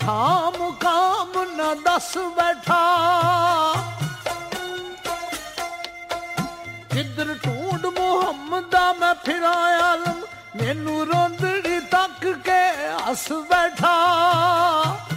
ਥਾਂ ਮੁਕਾਮ ਨਾ ਦੱਸ ਬੈਠਾ। ਕਿੱਧਰ ਢੂੰਡ ਮੁਹੰਮਦਾ ਮੈਂ ਫਿਰਾਂ ਆਲਮ, ਮੈਨੂੰ ਰੋਂਦੜੀ ਤੱਕ ਕੇ ਹੱਸ ਬੈਠਾ।